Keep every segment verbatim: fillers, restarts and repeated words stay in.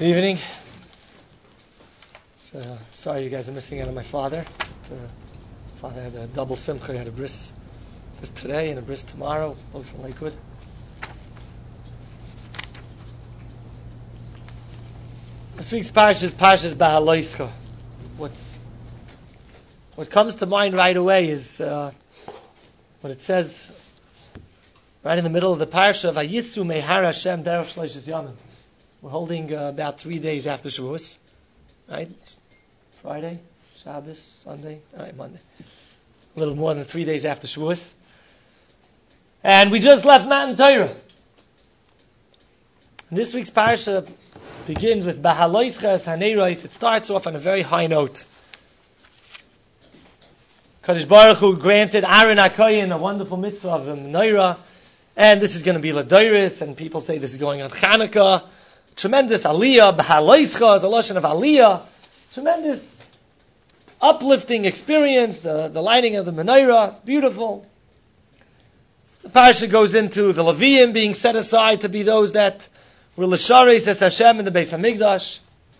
Good evening. So, sorry you guys are missing out on my father. The father had a double simcha. He had a bris this today and a bris tomorrow, both in Lakewood. This week's parsha is Parshas Bahaloischa. What's what comes to mind right away is uh, what it says right in the middle of the parsha. Vayisu mehar Hashem derech shloishes yamim. We're holding uh, about three days after Shavuos, right? It's Friday, Shabbos, Sunday, all right, Monday. A little more than three days after Shavuos. And we just left Matan Torah. This week's parsha begins with Bahaloischa Haneiros. It starts off on a very high note. Kadosh Baruch Hu granted Aaron HaKohen a wonderful mitzvah of a menorah, and this is going to be Ladairis, and people say this is going on Chanukah. Tremendous aliyah, Bahaloischa is a lashon of aliyah. Tremendous uplifting experience, the, the lighting of the menorah, it's beautiful. The parasha goes into the Leviim being set aside to be those that were l'shareis es Hashem in the Beis HaMikdash.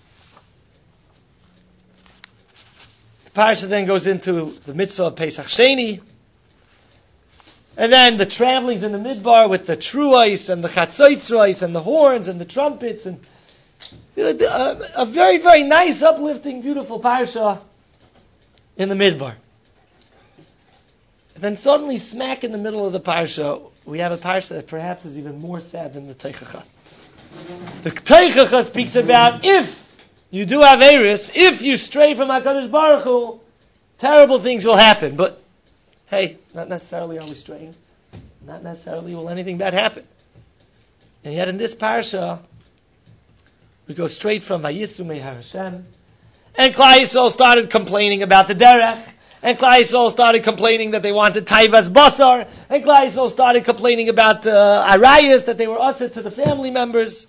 The parasha then goes into the mitzvah of Pesach Sheni. And then the travelings in the Midbar with the truos and the chatzotzros and the horns and the trumpets and you know, a, a very, very nice, uplifting, beautiful parsha in the Midbar. And then suddenly, smack in the middle of the parsha, we have a parsha that perhaps is even more sad than the Teichacha. The Teichacha speaks about if you do have Eris, if you stray from HaKadosh Baruch Hu, terrible things will happen. But hey, not necessarily are we straying. Not necessarily will anything bad happen. And yet in this parsha, we go straight from Vayisu mehar Hashem. And Klal Yisrael started complaining about the derech. And Klal Yisrael started complaining that they wanted taivas basar. And Klal Yisrael started complaining about uh, arayas, that they were usher to the family members.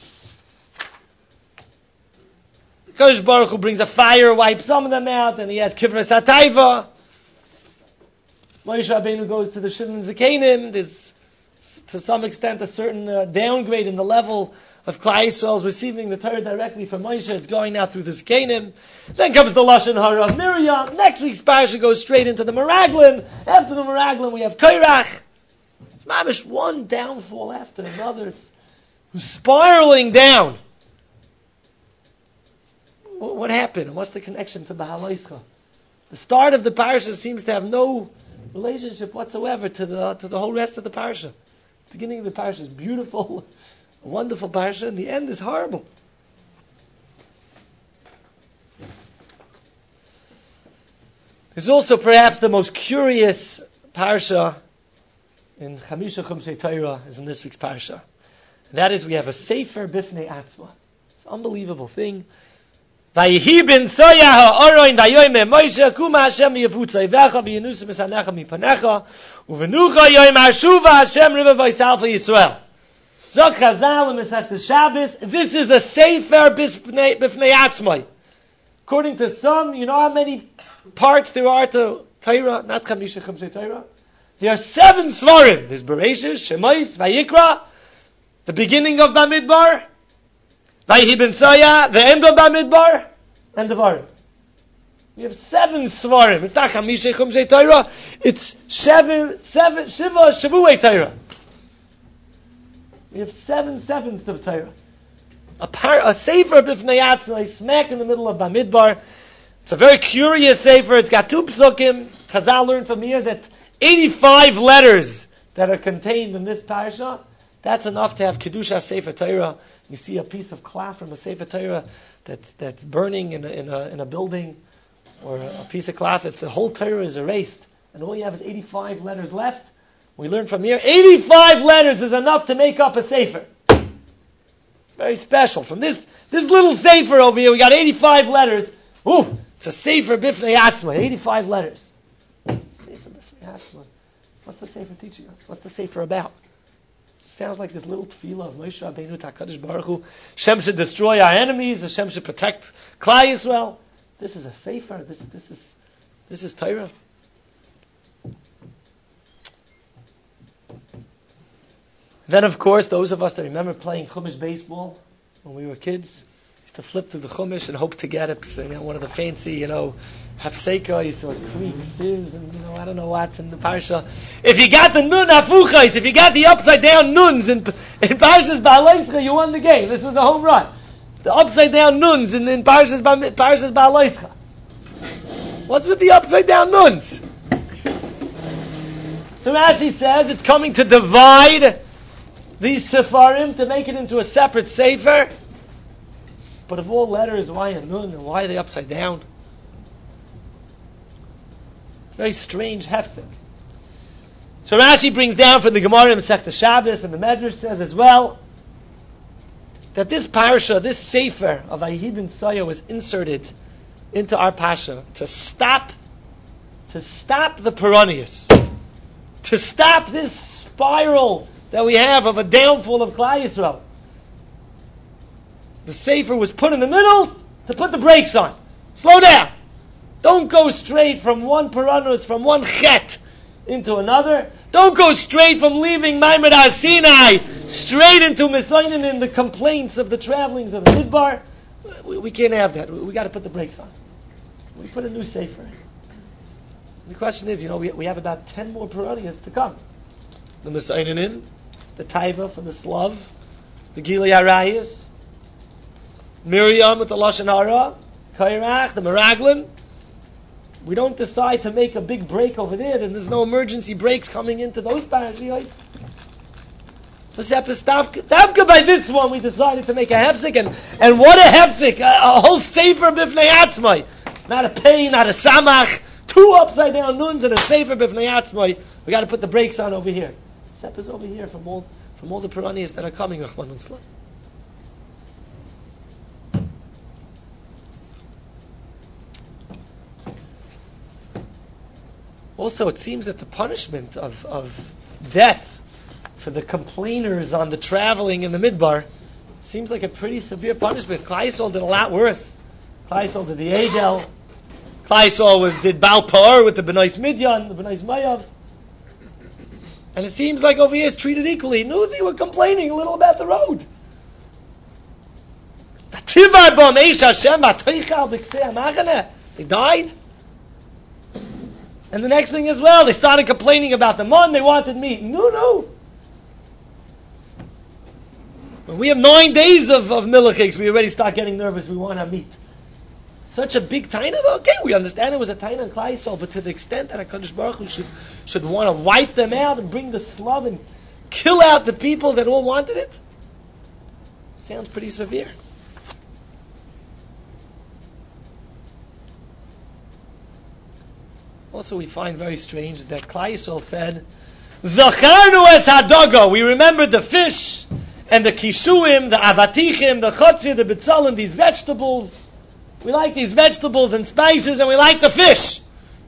Kadosh Baruch Hu brings a fire, wipes some of them out, and he has kivras hataiva. Moshe Rabbeinu goes to the Shimon Zekanim. There's, to some extent, a certain uh, downgrade in the level of Klal Yisrael's receiving the Torah directly from Moshe. It's going now through the Zekanim. Then comes the Lashon Hara of Miriam. Next week's parasha goes straight into the Meraglim. After the Meraglim, we have Korach. It's mamish one downfall after another. It's spiraling down. What happened? What's the connection to Bahaloischa? The start of the parasha seems to have no relationship whatsoever to the to the whole rest of the parasha. The beginning of the parasha is beautiful, a wonderful parasha, and the end is horrible. There's also perhaps the most curious parasha in Chamisha Chumshei Torah is in this week's parasha. And that is we have a Sefer Bifnei Atzma. It's an unbelievable thing. Vayihi ben soya ha'oroin vayoyme Moshe kuma Hashem yivutzayvecha v'yinusim esanecha mipanecha uvenucha yoyim hashuva Hashem riva v'yisal Yisrael. Zok Chazal Mesech Shabbos. This is a sefer b'fnei atzmai. According to some, you know how many parts there are to Torah? Not Chamisha Chumshei Torah. There are seven svarim. There's Bereshis, Shemais, Vayikra, the beginning of Bamidbar, Vayihi ben Soya, the end of Bamidbar, and the Varim. We have seven svarim. It's not Chamisha Chumshei Torah. It's seven, seven, Shiva Shavuot Torah. We have seven sevenths of Torah. A, par, a sefer b'fnei atzmai, smack in the middle of Bamidbar. It's a very curious sefer. It's got two psukim. Chazal learned from here that eighty-five letters that are contained in this parasha, that's enough to have Kedusha Sefer Torah. You see a piece of cloth from a Sefer Torah that's, that's burning in a, in, a, in a building, or a piece of cloth. If the whole Torah is erased, and all you have is eighty-five letters left, we learn from here, eighty-five letters is enough to make up a Sefer. Very special. From this, this little Sefer over here, we got eighty-five letters. Ooh, it's a Sefer Bifnei Atzma, eighty-five letters. Sefer Bifnei Atzma. What's the Sefer teaching us? What's the Sefer about? It sounds like this little tefillah of Moshe Rabbeinu to HaKadosh Baruch Hu. Hashem should destroy our enemies. Hashem should protect Klal Yisrael. This is a Sefer. This, this is, this is Torah. Then, of course, those of us that remember playing Chumash baseball when we were kids, to flip through the Chumash and hope to get it. So, you know, one of the fancy, you know, hafsekos or creeks, sieves, and you know, I don't know what's in the parsha. If you got the nun hafuchais, if you got the upside down nuns in in Parshas Ba'aleischa, you won the game. This was a home run. The upside down nuns in, in Parshas Ba- Parshas Ba'aleischa. What's with the upside down nuns? So Rashi says it's coming to divide these sefarim to make it into a separate sefer. But of all letters, why a nun and why are they upside down? Very strange hefsek. So Rashi brings down from the Gemara in Masechta Shabbos, and the Medrash says as well that this parsha, this sefer of Vayehi ben Saya, was inserted into our parsha to stop, to stop the Peronius, to stop this spiral that we have of a downfall of Klal Yisrael. The sefer was put in the middle to put the brakes on. Slow down. Don't go straight from one Peranus, from one Chet into another. Don't go straight from leaving Maimad Sinai straight into Misoinin and the complaints of the travelings of the Midbar. We, we can't have that. We, we got to put the brakes on. We put a new sefer in. The question is, you know, we, we have about ten more Peranias to come. The Misoinin, the Taiva from the Slav, the Gilei Arayis, Miriam with the Lashon Hara, Kairach, the Meraglim. We don't decide to make a big break over there, then there's no emergency breaks coming into those parashiyos. Davka by this one, we decided to make a hefsek, and, and what a hefsek, a, a whole sefer b'fnei atzmai. Not a pei, not a samach, two upside down nuns and a sefer b'fnei atzmai. We got to put the brakes on over here. Except is over here from all from all the Puranias that are coming, Rahman and Slam. Also, it seems that the punishment of, of death for the complainers on the traveling in the Midbar seems like a pretty severe punishment. Klal Yisrael did a lot worse. Klal Yisrael did the Eidel. Klal Yisrael was did Baal Pa'or with the B'nais Midyan, the B'nais Mayav. And it seems like over here is treated equally. No, they were complaining a little about the road. They died. And the next thing as well, they started complaining about the mun, they wanted meat. No, no. When we have nine days of, of milchiks, we already start getting nervous, we want our meat. Such a big taina, okay, we understand it was a taina in Klal Yisrael, but to the extent that HaKadosh Baruch Hu should, should want to wipe them out and bring the slav and kill out the people that all wanted it, sounds pretty severe. Also, we find very strange that Klal Yisrael said, "Zacharnu es hadaga." We remembered the fish and the kishuim, the avatichim, the chotzir, the bitzalim, these vegetables. We like these vegetables and spices, and we like the fish.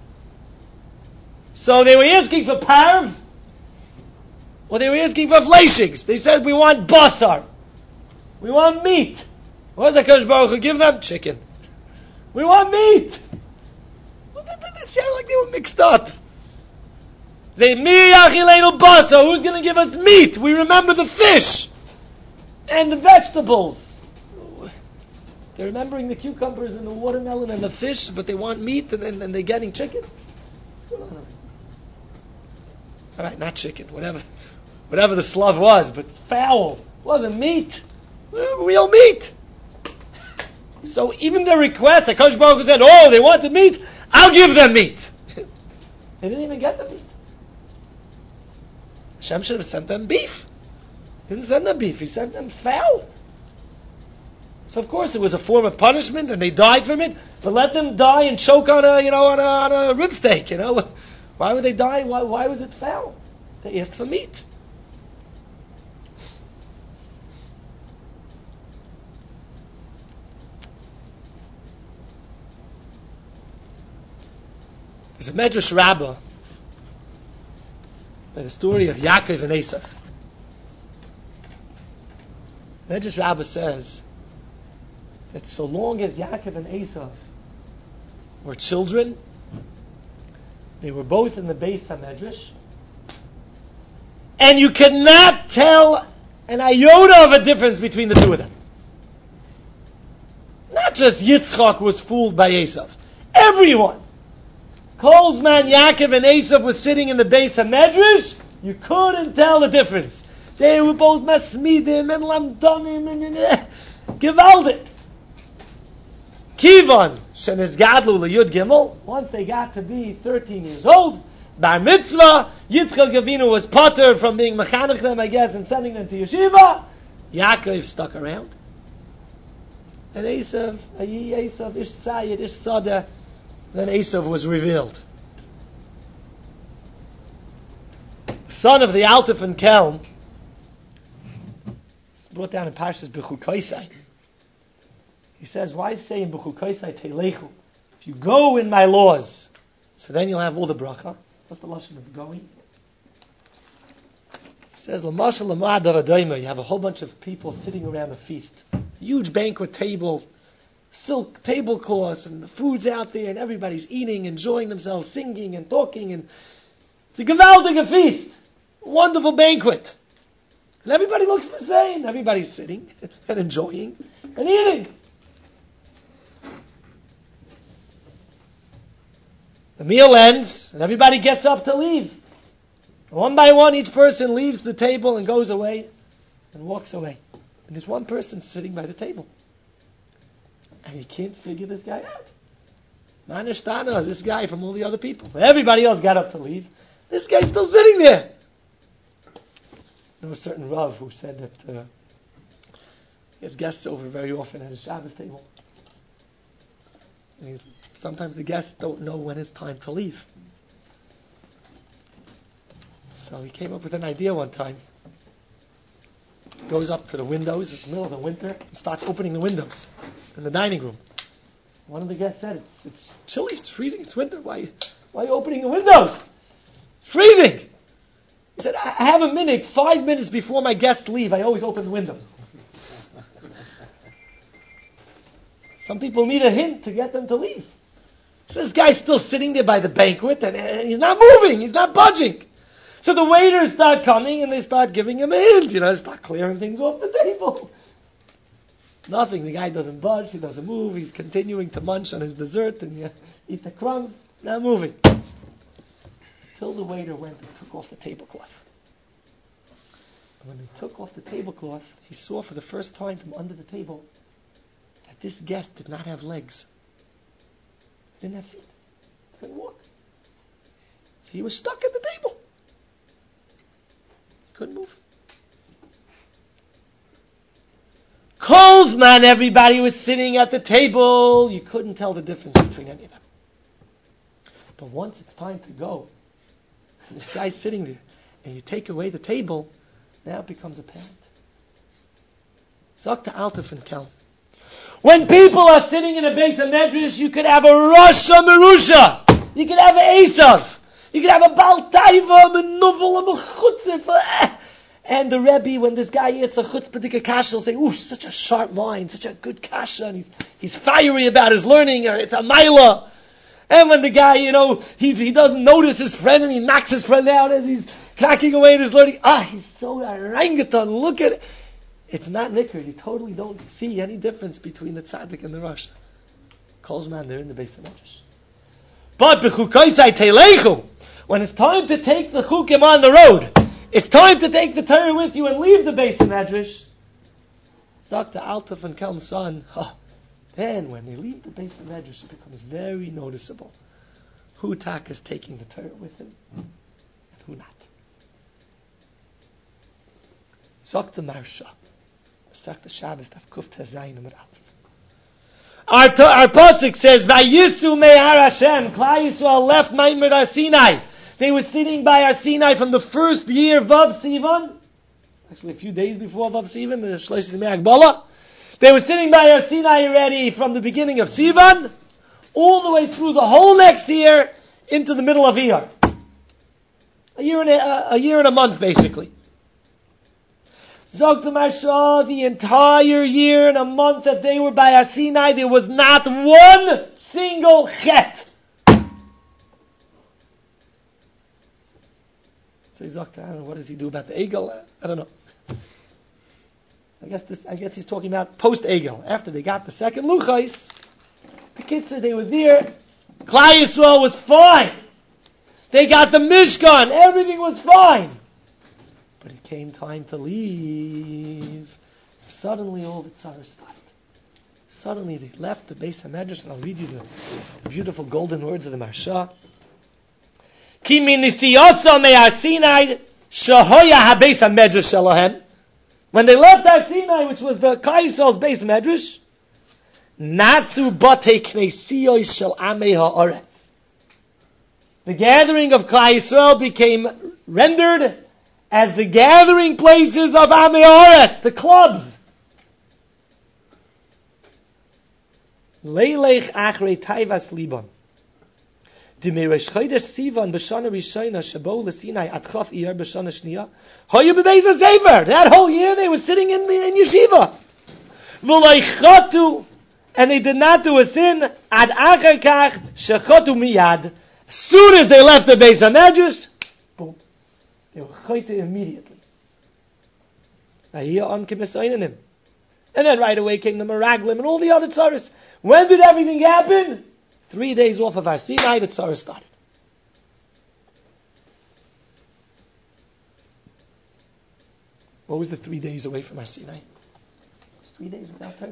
So they were asking for parv, or they were asking for fleishigs. They said, "We want basar, we want meat." What does HaKadosh Baruch Hu give them? Chicken. We want meat. They sound like they were mixed up. They basa. Who's going to give us meat? We remember the fish and the vegetables. They're remembering the cucumbers and the watermelon and the fish, but they want meat and, and, and they're getting chicken. What's going on? All right, not chicken, whatever, whatever the slav was, but fowl. It wasn't meat, real meat. So even the request, the HaKadosh Baruch Hu said, "Oh, they wanted meat. I'll give them meat." They didn't even get the meat. Hashem should have sent them beef. He didn't send them beef. He sent them fowl. So of course it was a form of punishment, and they died from it. But let them die and choke on a, you know, on a, on a rib steak. You know, why would they die? Why, why was it fowl? They asked for meat. There's a Medrash Rabbah by the story of Yaakov and Esav. Medrash Rabbah says that so long as Yaakov and Esav were children, they were both in the Beis HaMedrash, and you cannot tell an iota of a difference between the two of them. Not just Yitzchak was fooled by Esav. Everyone. Kol's man Yaakov and Esav was sitting in the base of Medrash. You couldn't tell the difference. They were both Masmidim and Lamdonim and uh, Givaldik. Kivan, Shenes Gadlu Yud Gimel, once they got to be thirteen years old, Bar Mitzvah, Yitzchak Avinu was potter from being mechanech them, I guess, and sending them to yeshiva. Yaakov stuck around. And Esav, Ayi Esav, Ish Sayed, Ish Sada, then Esav was revealed. Son of the Altef and Kelm, it's brought down in Parshas Bechukoisai. He says, why say in Bechukoisai Teilechu? If you go in my laws, so then you'll have all the bracha. What's the lashon of going? He says, L'mashal l'ma'adar adayma. You have a whole bunch of people sitting around a feast. Huge banquet table, silk tablecloths, and the food's out there, and everybody's eating, enjoying themselves, singing and talking, and it's a gewaldige feast. Wonderful banquet. And everybody looks the same. Everybody's sitting and enjoying and eating. The meal ends, and everybody gets up to leave. One by one, each person leaves the table and goes away and walks away. And there's one person sitting by the table. And he can't figure this guy out. Manishtana, this guy from all the other people. Everybody else got up to leave. This guy's still sitting there. There was a certain Rav who said that uh, he has guests over very often at his Shabbos table. And he, sometimes the guests don't know when it's time to leave. So he came up with an idea one time. Goes up to the windows, it's the middle of the winter, and starts opening the windows in the dining room. One of the guests said, it's, it's chilly, it's freezing, it's winter, why, why are you opening the windows? It's freezing! He said, I have a minute, five minutes before my guests leave, I always open the windows. Some people need a hint to get them to leave. So this guy's still sitting there by the banquet, and, and he's not moving, he's not budging. So the waiters start coming, and they start giving him a hint, you know, start clearing things off the table. Nothing, the guy doesn't budge, he doesn't move, he's continuing to munch on his dessert, and uh, eat the crumbs, not moving. Till the waiter went and took off the tablecloth. And when they took off the tablecloth, he saw for the first time from under the table that this guest did not have legs. He didn't have feet. He couldn't walk. So he was stuck at the table. He couldn't move. Coles, man, everybody was sitting at the table. You couldn't tell the difference between any of them. But once it's time to go, and this guy's sitting there, and you take away the table, now it becomes apparent. Zok to Altef and Kel. When people are sitting in a base of Medrash, you could have a Rasha Merusha. You could have an Esav. You could have a Baal Taiva, a Novel, a Chutzif. And the Rebbe, when this guy eats a Chutzpah Kasha, will say, ooh, such a sharp mind, such a good Kasha, and he's, he's fiery about his learning, or it's a Maila. And when the guy, you know, he he doesn't notice his friend and he knocks his friend out as he's cracking away at his learning. Ah, he's so orangutan. Look at it. It's not nikkur. You totally don't see any difference between the tzaddik and the rasha. Calls man, they're in the base of Medrash. But b'chukoisai teilechu, when it's time to take the chukim on the road, it's time to take the Torah with you and leave the base of Medrash. Doctor Altef and Kelm's son. Oh, then, when they leave the base of Medrash, it becomes very noticeable who Tak is taking the Torah with him and who not. Zok the Marsha. Zok the Shabbos, Daf Kuf Tezayin Amud Aleph. Our, to, our pasuk says, "Vayisu me'ar Hashem." Klal Yisrael left Ma'amad Har Sinai. They were sitting by Har Sinai from the first year Vav Sivan. Actually, a few days before Vav Sivan, the Shlosh Zimei Agbala. They were sitting by Har Sinai already from the beginning of Sivan, all the way through the whole next year into the middle of Iyar. A year and a, a year and a month, basically. Zog to Marsha, the entire year and a month that they were by Har Sinai, there was not one single chet. So Zog to, I don't know, what does he do about the Egel? I don't know. I guess this. I guess he's talking about post Egel. After they got the second Luchais, the kids said they were there. Klal Yisrael was fine. They got the Mishkan. Everything was fine. But it came time to leave. Suddenly all the tzara started. Suddenly they left the Beis HaMedrash, and I'll read you the, the beautiful golden words of the Maharsha. Ki min nisiyasa me'ar Sinai shehoya ha-Beis HaMedrash shelahem. When they left Har Sinai, which was the Klal Yisrael's Beis HaMedrash, nasu batei knesiyos shel amei ha'aretz. The gathering of Klal Yisrael became rendered as the gathering places of Amei Haaretz, the clubs. Leilech achrei taivas liban. D'meiresh chodesh Sivan b'shana rishona shabo l'Sinai atchaf iyar b'shana shniya. Hoyu b'beis hasefer. That whole year they were sitting in the in yeshiva. V'loichatu, and they did not do a sin. Ad acher kach shechotu miyad. As soon as they left the Beis HaMedrash, boom, they were chote immediately. And then right away came the Meraglim and all the other tzaras. When did everything happen? Three days off of Har Sinai, the tzara started. What was the three days away from Har Sinai? It was three days without Torah.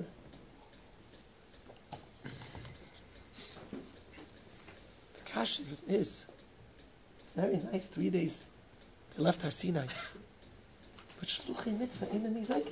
The kasha is, it's very nice, three days they left Har Sinai. But shluchei mitzvah ain't an like it.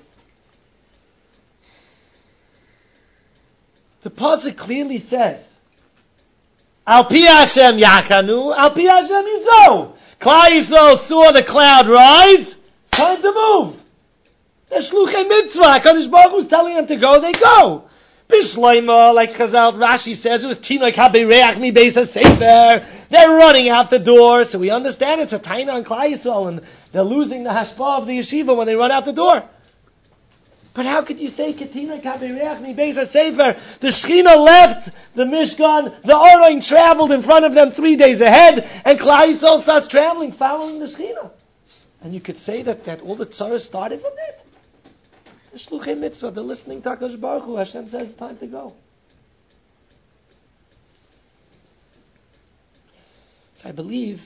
The pasuk clearly says, Al pi Hashem yakanu, Al pi Hashem yizo. Klal Yisrael saw the cloud rise. It's time to move. The shluchei mitzvah. HaKadosh Baruch Hu was telling them to go. They go. Bishloima, like Chazal Rashi says, it was tinok habereach mi beis hasefer. They're running out the door, so we understand it's a taina on Klal Yisrael, and they're losing the hashpah of the yeshiva when they run out the door. But how could you say Ketina Kabereach Mi Beis HaSefer? The Shechina left the Mishkan, the Oroin traveled in front of them three days ahead, and Klal Yisrael starts traveling, following the Shechina. And you could say that, that all the tzara started from that. The Shluchei Mitzvah, they're listening to HaKadosh Baruch Hu. Hashem says it's time to go. So I believe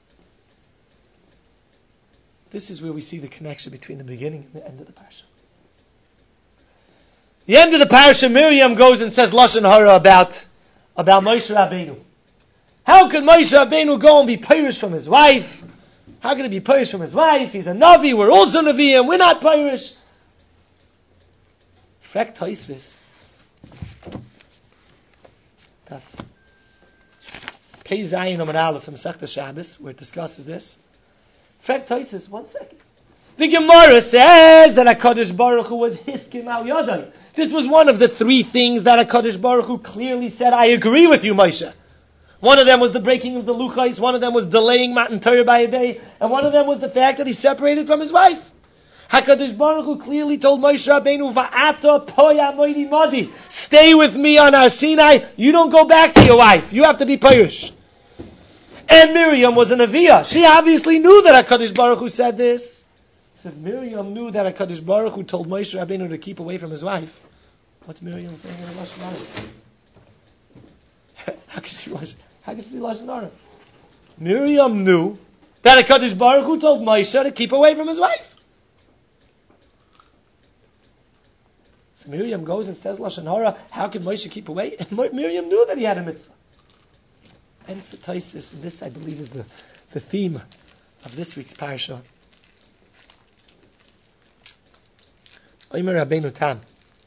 this is where we see the connection between the beginning and the end of the parasha. The end of the parasha, Miriam goes and says Lashon Hara about, about Moshe Rabbeinu. How could Moshe Rabbeinu go and be Pirish from his wife? How can he be Pirish from his wife? He's a Navi, we're also Naviim, we're not Pirish. Frek Taisvis. Pei Zayin Amar Aleph from Masechta Shabbos, where it discusses this. Frek Taisvis, one second. The Gemara says that HaKadosh Baruch Hu was Hiskim Al Yadai. This was one of the three things that HaKadosh Baruch Hu clearly said, I agree with you, Moshe. One of them was the breaking of the Luchais, one of them was delaying Matan Torah by a day, and one of them was the fact that he separated from his wife. HaKadosh Baruch Hu clearly told Moshe Rabbeinu, Va'ata poya moidi modi. Stay with me on Har Sinai. You don't go back to your wife. You have to be Pirish. And Miriam was a Neviah. She obviously knew that HaKadosh Baruch Hu said this. So if Miriam knew that HaKadosh Baruch Hu told Moshe Rabbeinu to keep away from his wife, what's Miriam saying in Lashon Hara? How could she how could she say Lashon Hara? Miriam knew that HaKadosh Baruch Hu told Moshe to keep away from his wife. So Miriam goes and says Lashon Hara, how could Moshe keep away? And Miriam knew that he had a mitzvah. And for Taisvis, and this I believe is the, the theme of this week's parasha. Omer Rabbeinu Tam.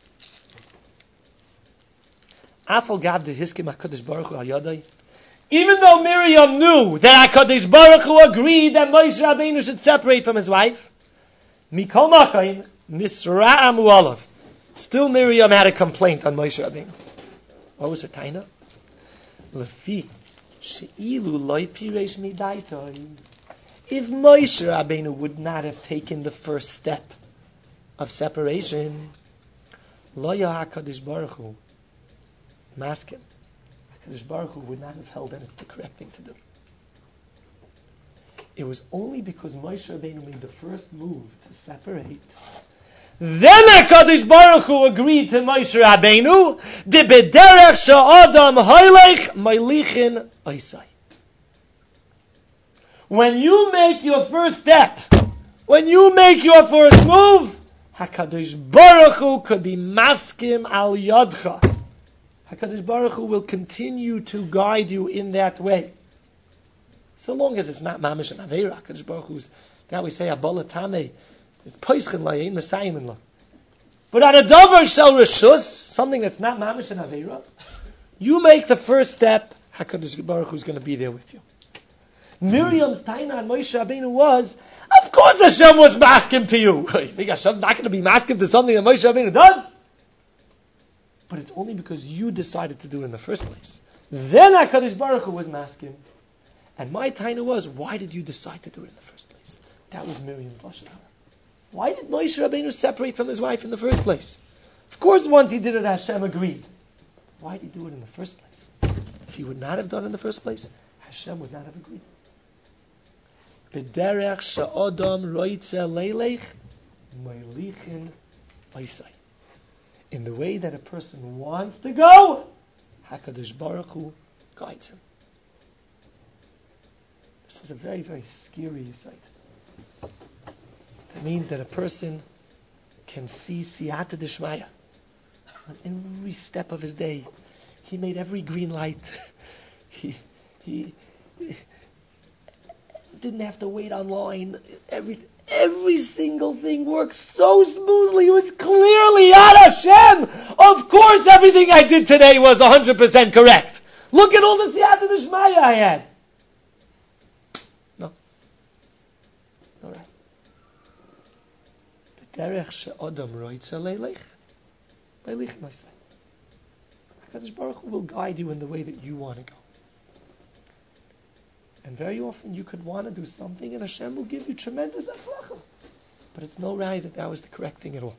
Afal Gad the Hiskim HaKadosh Baruch Hu Al Yadai. Even though Miriam knew that HaKadosh Baruch Hu agreed that Moshe Rabbeinu should separate from his wife, Mikol Makayim Nisra'am U'alav. Still Miriam had a complaint on Moshe Rabbeinu. What was her taina? Lefi she'ilu loy piresh midaitoi. If Moshe Rabbeinu would not have taken the first step of separation, Lo ya HaKadosh Baruch Hu maskim. HaKadosh Baruch Hu would not have held that it's the correct thing to do. It was only because Moshe Rabbeinu made the first move to separate Then HaKadosh Baruch Hu agreed to Moshe Rabbeinu, De bederech she'adam hoylech melichin oisai. When you make your first step, when you make your first move, HaKadosh Baruch Hu could be maskim al yadcha. HaKadosh Baruch Hu will continue to guide you in that way. So long as it's not mamish and aveira, HaKadosh Baruch Hu's, now we say abola tameh, it's poischen la, ain't mesayim la. But on a davar shel reshus, something that's not mamish and aveira, you make the first step, HaKadosh Baruch Hu is going to be there with you. Miriam's taina on Moshe Rabbeinu was, of course Hashem was maskim to you. You think Hashem's not going to be maskim to something that Moshe Rabbeinu does? But it's only because you decided to do it in the first place. Then HaKadosh Baruch Hu was maskim. And my taina was, why did you decide to do it in the first place? That was Miriam's lashon hara. Why did Moshe Rabbeinu separate from his wife in the first place? Of course, once he did it, Hashem agreed. Why did he do it in the first place? If he would not have done it in the first place, Hashem would not have agreed. B'derech she'odam roitze leilech melichin oisai. In the way that a person wants to go, HaKadosh Baruch Hu guides him. This is a very, very scary sight. That means that a person can see siyata d'shmaya on every step of his day. He made every green light. he, he, he didn't have to wait online. Every, every single thing worked so smoothly. It was clearly Yad Hashem. Of course everything I did today was one hundred percent correct. Look at all the siyata d'shmaya I had. No. All right. Derech she'adam roitze leilech melichin oisai. HaKadosh Baruch Hu will guide you in the way that you want to go. And very often you could want to do something and Hashem will give you tremendous atzlacha. But it's no right that that was the correct thing at all.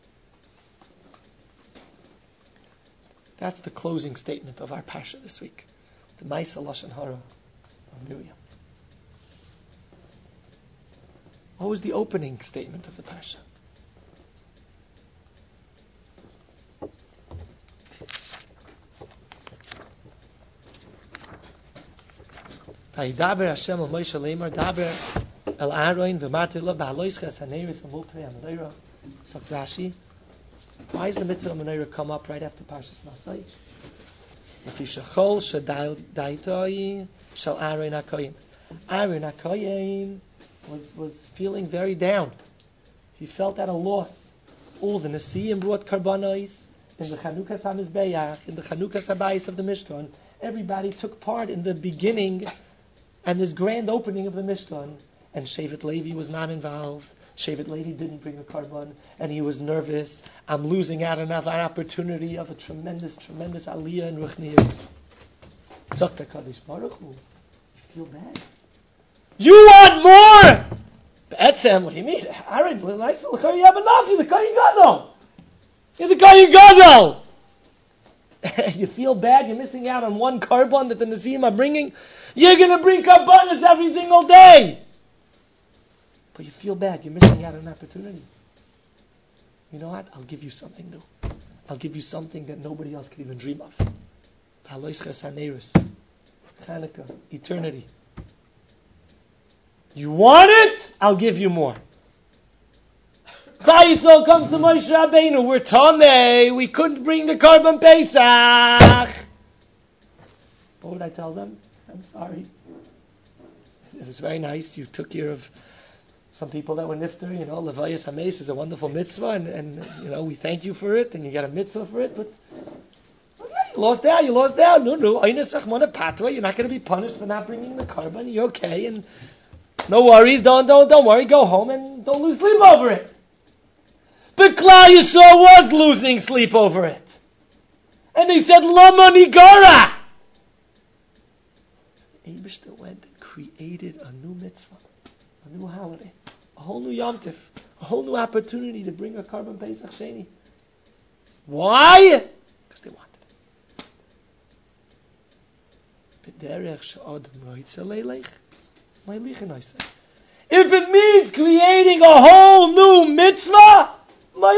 That's the closing statement of our parsha this week. The Maisa Lashon Hara of Miriam. What was the opening statement of the parsha? Vayidaber Hashem al Moshe leimar daber el Aaron v'martir lo ba'aloisches haneris amulpnei hamenorah. Sagt Rashi, why is the mitzvah of menorah come up right after Parshas Masai? Lefi shechol shedaitoi shel Aaron HaKohen. Aaron HaKohen was was feeling very down. He felt at a loss. All the Nesiim brought karbanos in the Chanukas HaMizbeach, in the Chanukas HaBayis of the Mishkan. Everybody took part in the beginning and this grand opening of the Mishkan. And Shevet Levi was not involved. Shevet Levi didn't bring a karban, and he was nervous. I'm losing out on an opportunity of a tremendous, tremendous aliyah in Ruchnias. Zok HaKadosh Baruch Hu, you feel bad. You want more? Be'etzem, what do you mean? Aaron, you have enough. You're the Kohen Gadol. You're the Kohen Gadol. You feel bad. You're missing out on one karban that the Nesiim are bringing. You're going to bring karbanos every single day. But you feel bad. You're missing out on an opportunity. You know what? I'll give you something new. I'll give you something that nobody else could even dream of. Haloisches haneris. Chanukah. Eternity. You want it? I'll give you more. Klal Yisrael comes to Moshe Rabbeinu. We're Tomei. We couldn't bring the Karban Pesach. What would I tell them? I'm sorry. It was very nice. You took care of some people that were nifter. You know, Levayas Hameis is a wonderful mitzvah, and, and you know, we thank you for it, and you got a mitzvah for it, but okay, you lost out, you lost out. No, no, Einus Rachmana Patwa, you're not going to be punished for not bringing the karban. You're okay, and no worries, don't, don't, don't worry, go home and don't lose sleep over it. But Klal Yisrael was losing sleep over it. And they said, Lama Nigara. So the Eibishter went and created a new mitzvah, a new holiday, a whole new Yom Tif, a whole new opportunity to bring a Karban Pesach Sheni. Why? Because they wanted it. If it means creating a whole new mitzvah,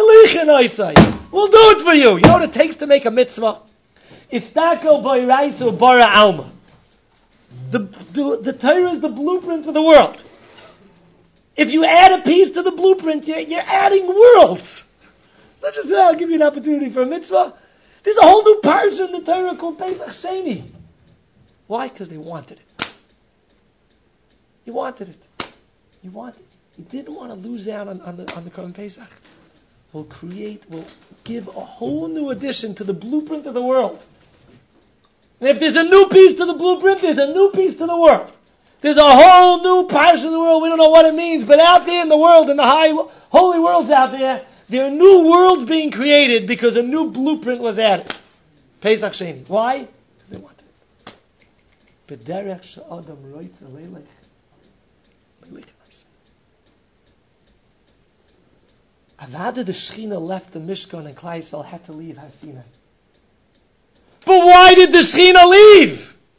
We'll do it for you. You know what it takes to make a mitzvah? Istako boiraisu bara alma. The, the, the Torah is the blueprint for the world. If you add a piece to the blueprint, you're, you're adding worlds. So just say, I'll give you an opportunity for a mitzvah. There's a whole new parsha in the Torah called Pesach Sheni. Why? Because they wanted it. You wanted it. You wanted it. You didn't want to lose out on, on the on the Korban Pesach. We'll create, we'll give a whole new addition to the blueprint of the world. And if there's a new piece to the blueprint, there's a new piece to the world. There's a whole new parsha in the world. We don't know what it means, but out there in the world, in the high holy worlds out there, there are new worlds being created because a new blueprint was added. Pesach Sheni. Why? Because they wanted it. B'derech she'adam roitza leilech. Leilech nice. Avada the Shechina left the Mishkan and Klai Yisrael had to leave Har Sinai. But why did the Shechina leave?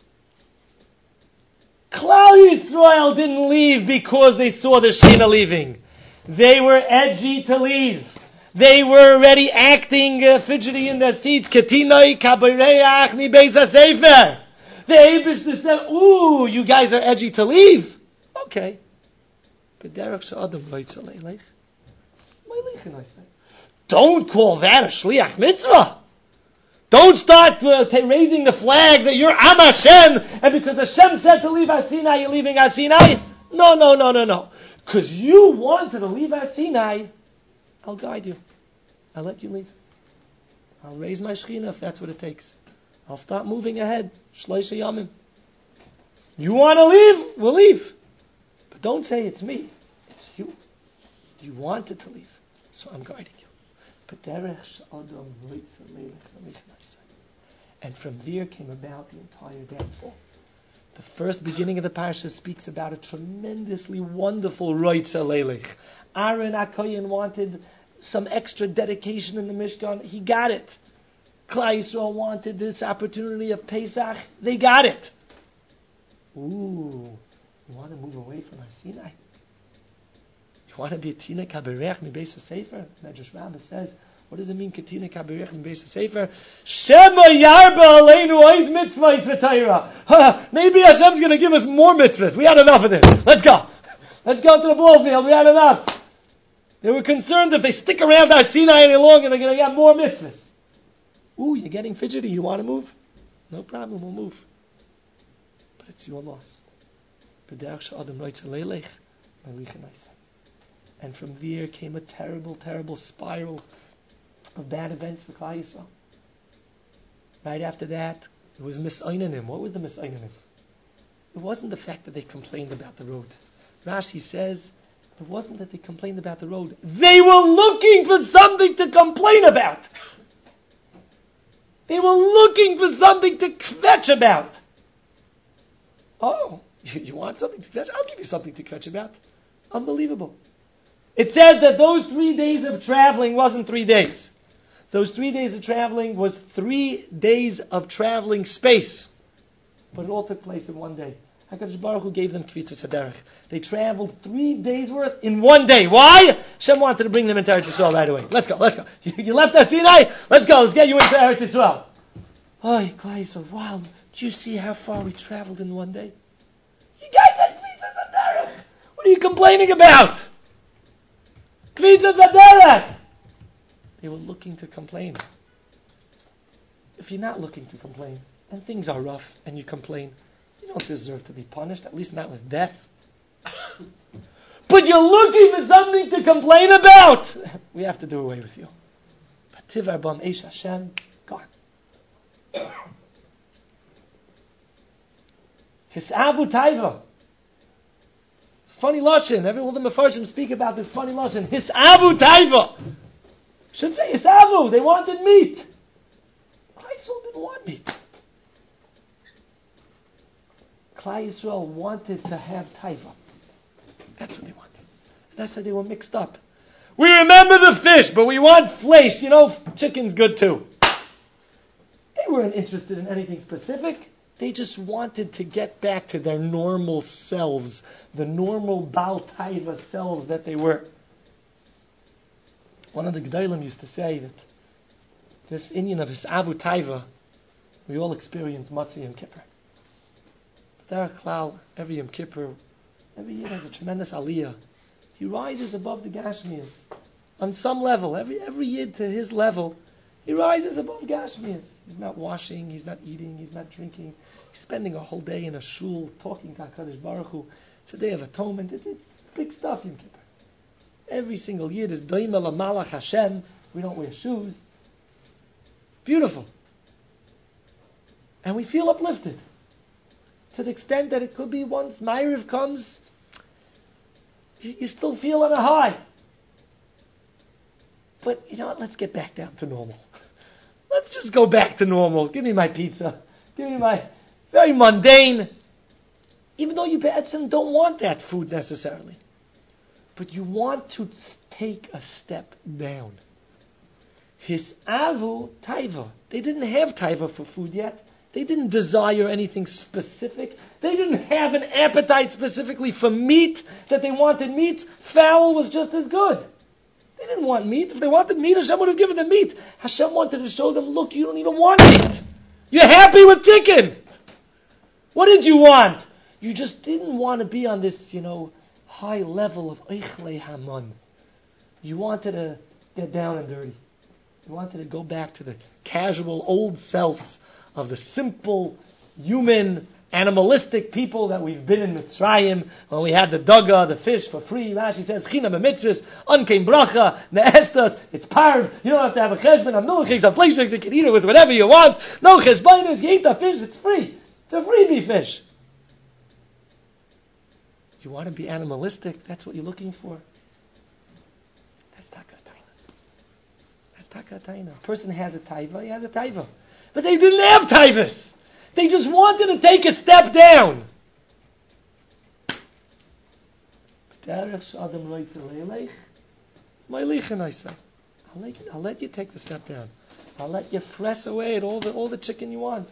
Klal Yisrael didn't leave because they saw the Shechina leaving. They were edgy to leave. They were already acting uh, fidgety in their seats. Ketinoi kabareach mi beis hasefer. The Eibishter said, ooh, you guys are edgy to leave. Okay. B'derech she'adam roitza leilech. Don't call that a shliach mitzvah. Don't start uh, t- raising the flag that you're Am Hashem, and because Hashem said to leave Har Sinai, you're leaving Har Sinai. No, no, no, no, no. Because you wanted to leave Har Sinai, I'll guide you. I'll let you leave. I'll raise my Shechina if that's what it takes. I'll start moving ahead. Shloisha Yamim. You want to leave? We'll leave. But don't say it's me. It's you. You wanted to leave. So I'm guiding you. And from there came about the entire downfall. The first beginning of the parsha speaks about a tremendously wonderful Roitza Leilech. Aaron HaKohen wanted some extra dedication in the Mishkan. He got it. Klal Yisrael wanted this opportunity of Pesach. They got it. Ooh, you want to move away from Har Sinai? You want to be a Tina Kaberech mi Beis HaSefer? Medrash Rabbah says, what does it mean, Katina Kaberech mi Beis HaSefer? Shema Yarba Aleinu Oid Mitzvahs V'Torah. Maybe Hashem's going to give us more mitzvahs. We had enough of this. Let's go. Let's go to the ball field. We had enough. They were concerned if they stick around Har Sinai any longer, they're going to get more mitzvahs. Ooh, you're getting fidgety. You want to move? No problem, we'll move. But it's your loss. B'derech she'adam roitza leilech, leilech nice. And from there came a terrible, terrible spiral of bad events for Klal Yisrael. Right after that, it was misoinanim. What was the misoinanim? It wasn't the fact that they complained about the road. Rashi says, it wasn't that they complained about the road. They were looking for something to complain about. They were looking for something to kvetch about. Oh, you, you want something to kvetch? I'll give you something to kvetch about. Unbelievable. It says that those three days of traveling wasn't three days. Those three days of traveling was three days of traveling space. But it all took place in one day. HaKadosh Baruch Hu gave them Kvitzas HaDerech. They traveled three days worth in one day. Why? Hashem wanted to bring them into Eretz Yisrael right away. Let's go, let's go. You, you left Har Sinai? Let's go, let's get you into Eretz Yisrael. Oh, Klal Yisrael, wow. Do you see how far we traveled in one day? You guys had Kvitzas HaDerech. What are you complaining about? Kvitzas HaDerech. They were looking to complain. If you're not looking to complain, and things are rough, and you complain, you don't deserve to be punished, at least not with death. But you're looking for something to complain about. We have to do away with you. Tivar bam Eish Hashem, gone. Hisavu Taiva. It's a funny lashon. Every one of the Mefarshim speak about this funny lashon. Hisavu Taiva. Should say Hisavu. They wanted meat. Klal Yisrael didn't want meat. Klal Yisrael wanted to have Taiva. That's what they wanted. And that's why they were mixed up. We remember the fish, but we want flesh. You know, chicken's good too. They weren't interested in anything specific. They just wanted to get back to their normal selves, the normal Baal Taiva selves that they were. One of the Gedolim used to say that this Indian of his Avu Taiva, we all experience Matzah Yom Kippur. But Derech Klal, every Yom Kippur, every year has a tremendous aliyah. He rises above the Gashmias on some level. Every every year to his level, he rises above Gashmias. He's not washing, he's not eating, he's not drinking. He's spending a whole day in a shul talking to HaKadosh Baruch Hu. It's a day of atonement. It, it's big stuff, Yom Kippur. Every single year there's Doima LaMalach Hashem. We don't wear shoes. It's beautiful. And we feel uplifted. To the extent that it could be once Ma'ariv comes, you, you still feel on a high. But you know what? Let's get back down to normal. Let's just go back to normal. Give me my pizza. Give me my very mundane. Even though you B'etzim don't want that food necessarily. But you want to take a step down. His Avu Taiva. They didn't have Taiva for food yet. They didn't desire anything specific. They didn't have an appetite specifically for meat, that they wanted meat. Fowl was just as good. They didn't want meat. If they wanted meat, Hashem would have given them meat. Hashem wanted to show them, look, you don't even want meat. You're happy with chicken. What did you want? You just didn't want to be on this, you know, high level of Eichlei Haman. You wanted to get down and dirty. You wanted to go back to the casual old selves of the simple, human, animalistic people that we've been in Mitzrayim, when we had the daga, the fish for free. Rashi says, China b'mitzvahs, unkein bracha, ne'estas, it's parv, you don't have to have a cheshbon, have milchiks, have fleishiks, you can eat it with whatever you want. No cheshbonis, you eat the fish, it's free. It's a freebie fish. You want to be animalistic, that's what you're looking for. That's taka taina. That's taka taina. A person has a taiva, he has a taiva. But they didn't have taivas. They just wanted to take a step down. I'll let you, I'll let you take the step down. I'll let you press away at all the all the chicken you want.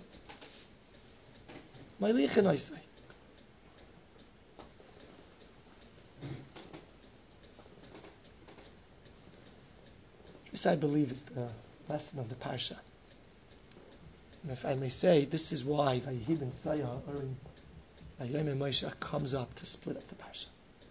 This, I believe, is the lesson of the parsha. And if I may say, this is why Vayehi ben Sayah or Vayomer Moshe comes up to split up the parsha.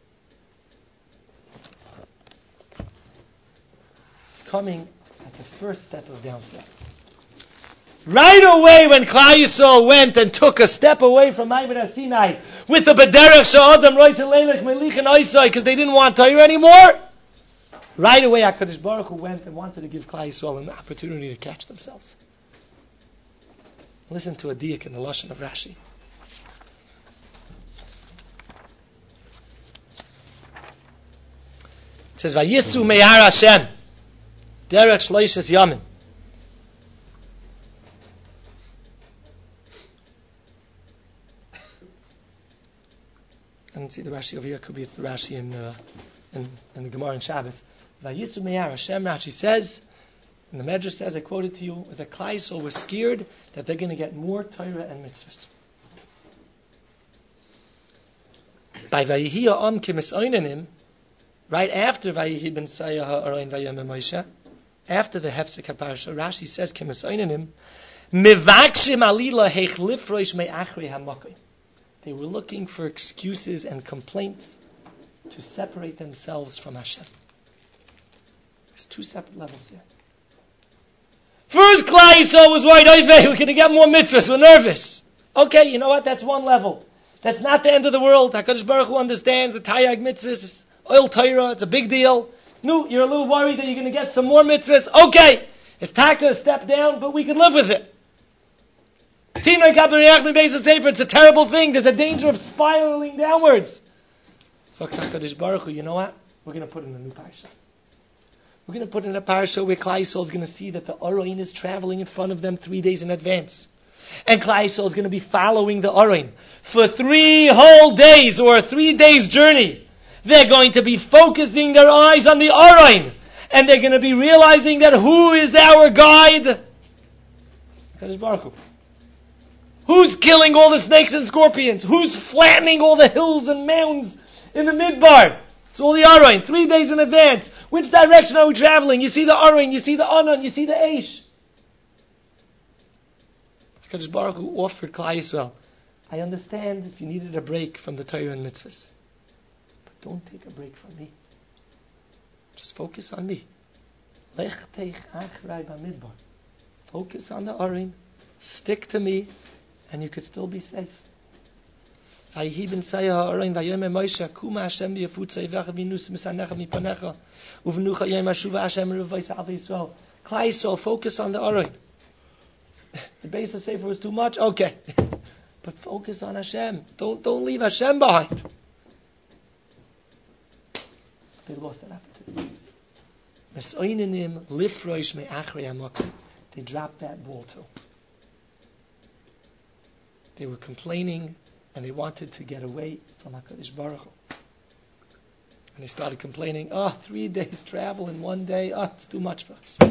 It's coming at the first step of downfall. Right away when Klal Yisrael went and took a step away from Ma'avid Sinai with the Bederech She'adam Roitz Leilech Melichin Oisai because they didn't want Torah anymore, right away HaKadosh Baruch Hu went and wanted to give Klal Yisrael an opportunity to catch themselves. Listen to a diak in the Lashon of Rashi. It says, Vayitzu me'ar Hashem, derech shloishes yamin. I don't see the Rashi over here. Could be it's the Rashi in, uh, in, in the Gemara in Shabbos. Vayitzu me'ar Hashem, Rashi says, and the Medrash says, I quoted to you, was that Klal Yisrael was scared that they're going to get more Torah and mitzvahs. By Vayehi ha'am k'misoinanim, right after Vayehi ben Sayah ha'arayin Vayomer Moshe, after the Hefsek HaParsha, Rashi says k'misoinanim, mevakshim alila heich lifroish me'achrei ha'makai. They were looking for excuses and complaints to separate themselves from Hashem. There's two separate levels here. First, Klal Yisrael was worried, oh, we're going to get more mitzvahs, we're nervous. Okay, you know what? That's one level. That's not the end of the world. HaKadosh Baruch Hu understands the Tayyag mitzvahs, oil Torah, it's a big deal. No, you're a little worried that you're going to get some more mitzvahs. Okay, it's taka a step down, but we can live with it. It's a terrible thing. There's a danger of spiraling downwards. So HaKadosh Baruch Hu, you know what? We're going to put in a new parsha. We're going to put in a parsha where Klal Yisrael is going to see that the Aron is traveling in front of them three days in advance. And Klal Yisrael is going to be following the Aron. For three whole days or a three days journey, they're going to be focusing their eyes on the Aron. And they're going to be realizing that who is our guide? HaKadosh Baruch Hu. Who's killing all the snakes and scorpions? Who's flattening all the hills and mounds in the Midbar? It's all the Arain, three days in advance. Which direction are we traveling? You see the Arain, you see the Anan, you see the Eish. HaKadosh Baruch Hu offered Klal Yisrael. I understand if you needed a break from the Torah and mitzvahs. But don't take a break from me. Just focus on me. Lech teich achrei b'midbar. Focus on the Arain. Stick to me, and you could still be safe. Vayihi ben Sayah ha'Arain vayomer Moshe kuma Hashem b'yafutzei v'echa v'nus misanecha mipanecha uvenucha yom hashuva Hashem revayis al Yisrael. Klal Yisrael, focus on the Arain. The base of Sefer was too much? Okay. But focus on Hashem. Don't, don't leave Hashem behind. They lost that opportunity. They dropped that ball too. They were complaining and they wanted to get away from HaKadosh Baruch Hu. And they started complaining, oh, three days travel in one day, oh, it's too much for us.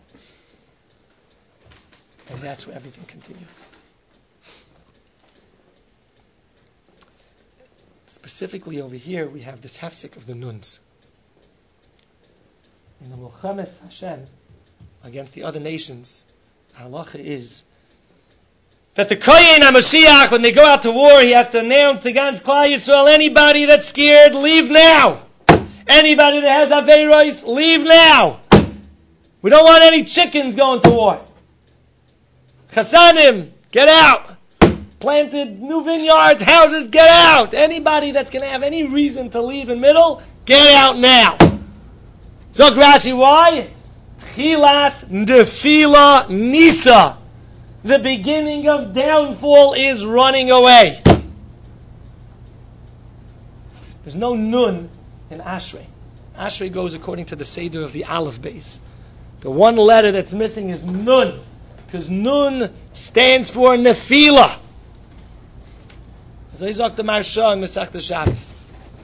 And that's where everything continued. Specifically over here, we have this hefsek of the nuns. In the Mulchames Hashem, against the other nations, halacha is that the Kohen HaMashiach, when they go out to war, he has to announce against Klal Yisrael, anybody that's scared, leave now. Anybody that has Aveiros, leave now. We don't want any chickens going to war. Chasanim, get out. Planted new vineyards, houses, get out. Anybody that's going to have any reason to leave in middle, get out now. So Rashi, why? Chilas nefila nisa. The beginning of downfall is running away. There's no nun in Ashrei. Ashrei goes according to the Seder of the Aleph base. The one letter that's missing is nun. Because nun stands for nefila. So he sagt the Maharsha in Masechta Shabbos.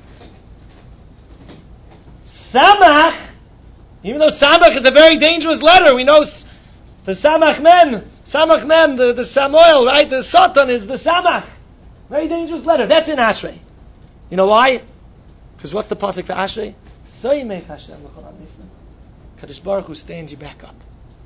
Samach, even though Samach is a very dangerous letter, we know the Samach men, Samach men, the, the Samuel, right? The Satan is the Samach. Very dangerous letter. That's in Ashrei. You know why? Because what's the pasuk for Ashrei? Soymech Hashem l'chol ha'niflim. Kadosh Baruch Hu stands you back up.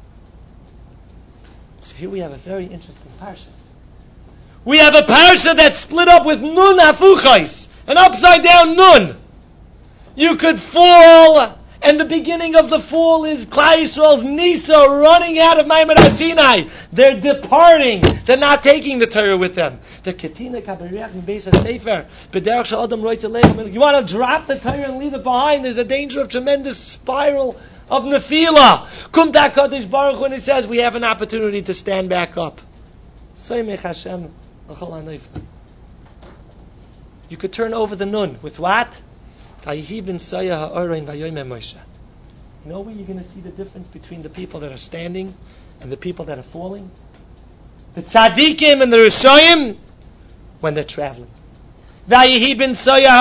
So here we have a very interesting parsha. We have a parsha that's split up with nun hafuchais, an upside down nun. You could fall, and the beginning of the fall is Klal Yisrael's Nisa running out of Ma'amad HaSinai. They're departing. They're not taking the Torah with them. The Ketina Kabariach in Beis HaSefer. B'derech she'adam roitz aleichem. You want to drop the Torah and leave it behind. There's a danger of tremendous spiral of nefila. Kum HaKadosh Baruch Hu, when he says we have an opportunity to stand back up. Soymech Hashem l'chol ha'niflim. You could turn over the nun with what? You know where you're going to see the difference between the people that are standing and the people that are falling? The tzaddikim and the rishayim when they're traveling. According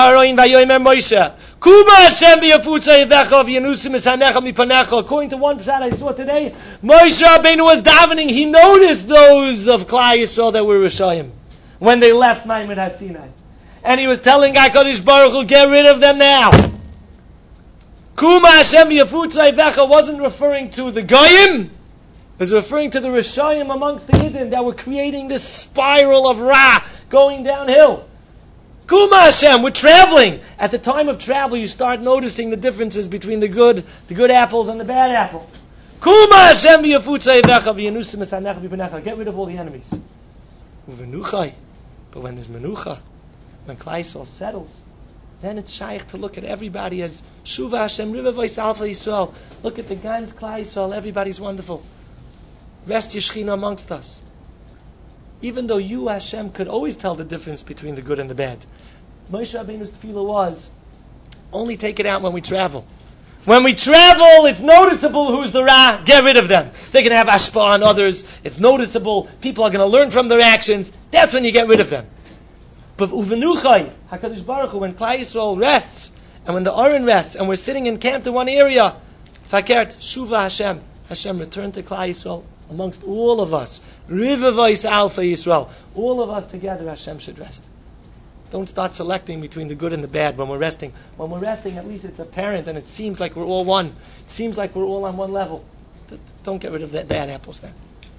to one side I saw today, Moshe Rabbeinu was davening. He noticed those of Klal Yisrael that were rishayim when they left Ma'amad HaSinai. And he was telling HaKadosh Baruch Hu, get rid of them now. Kuma Hashem v'yafutzei v'echa wasn't referring to the Goyim. It was referring to the Rishayim amongst the Yidden that were creating this spiral of Ra going downhill. Kuma Hashem, we're traveling. At the time of travel, you start noticing the differences between the good, the good apples and the bad apples. Kuma Hashem v'yafutzei v'echa v'yanusim esanecha v'panecha. Get rid of all the enemies. Uvenuchai. But when there's menucha, when Klal Yisrael settles, then it's shaykh to look at everybody as Shuva Hashem, Riva Voice Alpha Yisrael. Look at the Gans Klal Yisrael, everybody's wonderful. Rest Yeshchina amongst us. Even though you, Hashem, could always tell the difference between the good and the bad. Moshe Rabbeinu's tefillah was, only take it out when we travel. When we travel, it's noticeable who's the Ra, get rid of them. They're going to have ashpa on others. It's noticeable. People are going to learn from their actions. That's when you get rid of them. But uvenuchai, HaKadosh Baruch Hu, when Klal Yisrael rests, and when the Aron rests, and we're sitting encamped in one area, fakert, Shuva Hashem, Hashem, return to Klal Yisrael amongst all of us. Riva Voice Alpha Yisrael. All of us together, Hashem should rest. Don't start selecting between the good and the bad when we're resting. When we're resting, at least it's apparent and it seems like we're all one. It seems like we're all on one level. Don't get rid of that bad apples then.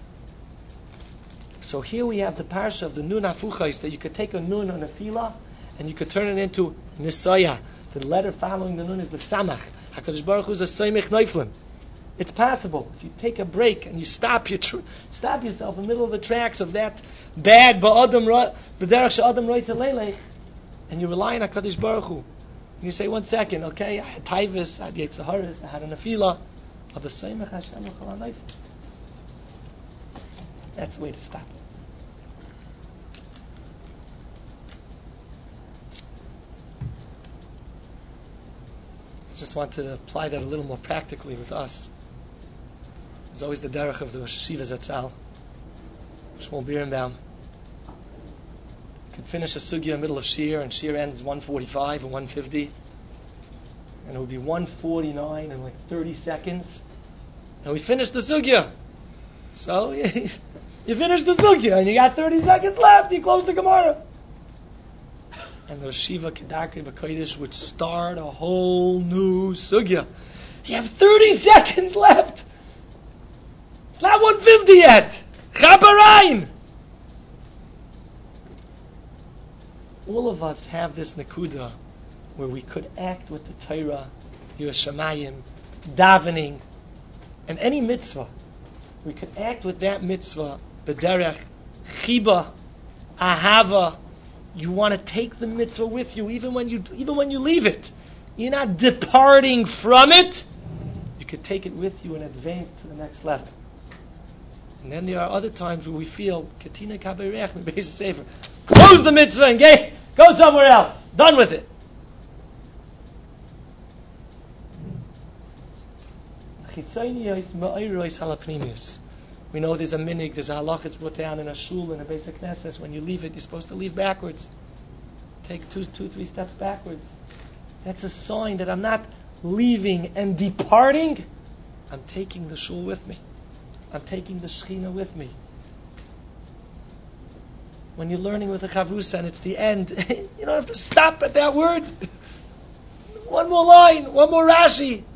So here we have the parsha of the Nun Hafuchais, that you could take a Nun on a Fila and you could turn it into Nisaya. The letter following the Nun is the Samach. HaKadosh Baruch Hu is a Soymech Neuflim. It's possible. If you take a break and you stop your tr- stop yourself in the middle of the tracks of that bad Ba'adam B'derech She'adam Roitz Leilech, and you rely on HaKadosh Baruch Hu. And you say, one second, okay, I had Taivus, I had Yetzer Haras, I had a Nefila, of a Soymech Hashem L'chol HaNeifel. That's the way to stop. Just wanted to apply that a little more practically with us. There's always the derech of the Rosh Yeshiva Zatzal, Shmuel Birnbaum. Could finish a sugya in the middle of Shir, and Shir ends one forty-five or one fifty, and it would be one forty-nine in like thirty seconds, and we finished the sugya. So you finished the sugya, and you got thirty seconds left. You close the Gemara. And the Shiva Kedarkei B'Kodesh would start a whole new sugya. You have thirty seconds left. It's not one fifty yet. Chaparayim. All of us have this nekuda where we could act with the Torah, Yerushalayim, davening, and any mitzvah. We could act with that mitzvah, b'derech, chiba, ahava. You want to take the mitzvah with you, even when you even when you leave it. You're not departing from it. You could take it with you and advance to the next level. And then there are other times where we feel, Katina Kaberech, Beis Sefer, close the mitzvah and get, go somewhere else. Done with it. We know there's a minig, there's a halach, it's brought down in a shul, in a basic knesses. When you leave it, you're supposed to leave backwards. Take two, two, three steps backwards. That's a sign that I'm not leaving and departing. I'm taking the shul with me. I'm taking the Shechina with me. When you're learning with a chavrusa and it's the end, you don't have to stop at that word. One more line, one more Rashi.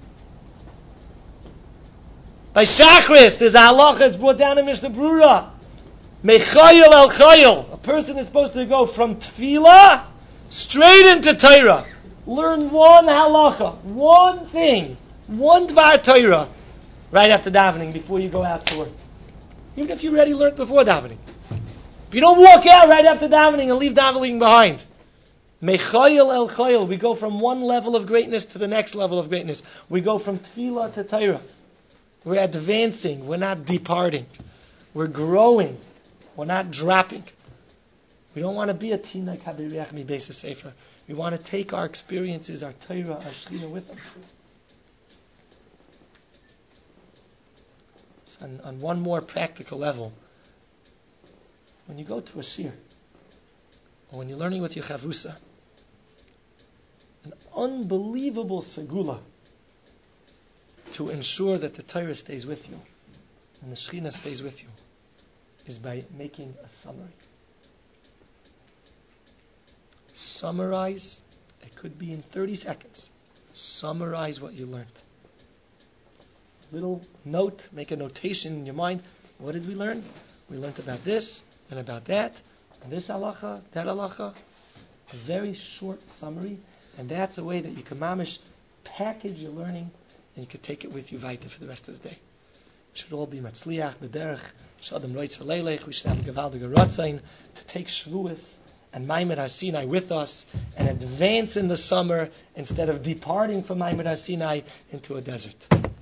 By Shachris, there's a halacha that's brought down in Mishnah Brura. Mechayil el chayil. A person is supposed to go from tefillah straight into Torah. Learn one halacha, one thing, one dvar Torah, right after davening, before you go out to work. Even if you already learned before davening. But you don't walk out right after davening and leave davening behind. Mechayil el chayil. We go from one level of greatness to the next level of greatness. We go from tefillah to Torah. We're advancing. We're not departing. We're growing. We're not dropping. We don't want to be a tina kabirech mi beis sefer. We want to take our experiences, our Torah, our Shechina with us. So on, on one more practical level, when you go to a shir, or when you're learning with your chavrusa, an unbelievable segula to ensure that the Torah stays with you and the Shechina stays with you is by making a summary. Summarize, it could be in thirty seconds. Summarize what you learned. Little note, make a notation in your mind. What did we learn? We learned about this and about that, and this halacha, that halacha. A very short summary, and that's a way that you can mamish package your learning, and you can take it with you weiter for the rest of the day. We should all be matzliach, b'derech, shadam roitz leilech. We should have a gewaldige ratzain to take Shavuos and Maimed HaSinai with us and advance in the summer instead of departing from Maimed HaSinai into a desert.